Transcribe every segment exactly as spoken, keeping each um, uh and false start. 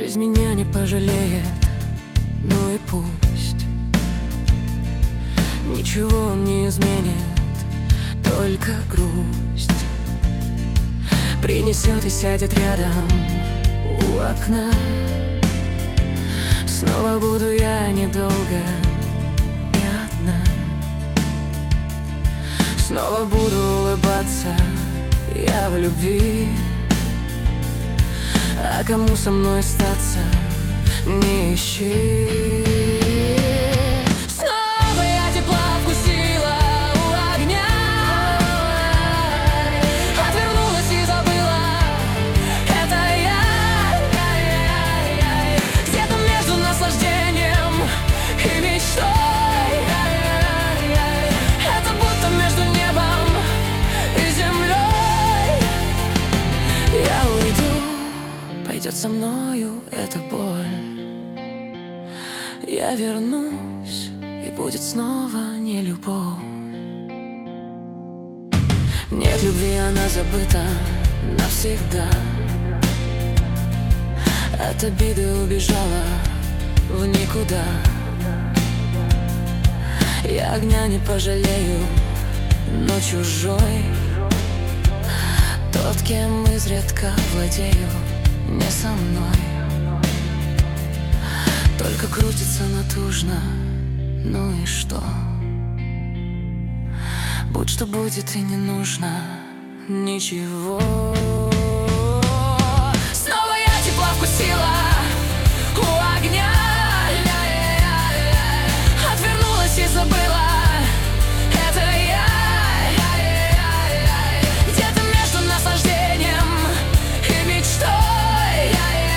Жизнь меня не пожалеет, ну и пусть. Ничего он не изменит, только грусть принесет и сядет рядом у окна. Снова буду я недолго и одна. Снова буду улыбаться я в любви. А кому со мной остаться, не ищи. Снова я тепла вкусила у огня. Отвернулась и забыла, это я. Где-то между наслаждением и мечтой. Это будто между небом и землей. Я уйду, пойдет со мною эта боль. Я вернусь, и будет снова не любовь. Нет любви, она забыта навсегда. От обиды убежала в никуда. Я огня не пожалею, но чужой, тот, кем изредка владею, не со мной. Только крутится натужно, ну и что? Будь что будет, и не нужно ничего. Снова я тепла вкусила у огня. Отвернулась и забыла, это я. Где-то между наслаждением и мечтой.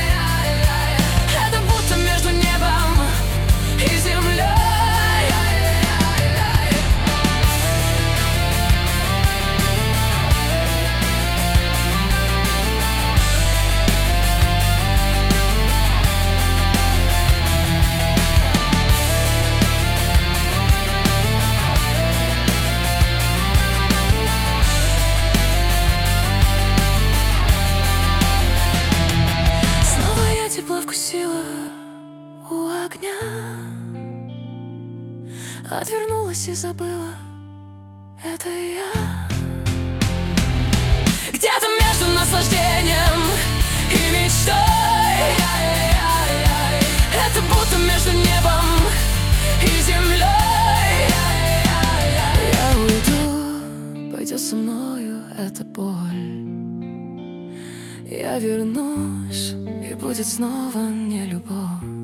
Это будто между небом и землей. Тепло вкусила у огня. Отвернулась и забыла, это я. Где-то между наслаждением и мечтой. Это будто между небом и землей. Я уйду, пойдет со мною эта боль. Я вернусь, и будет снова не любовь.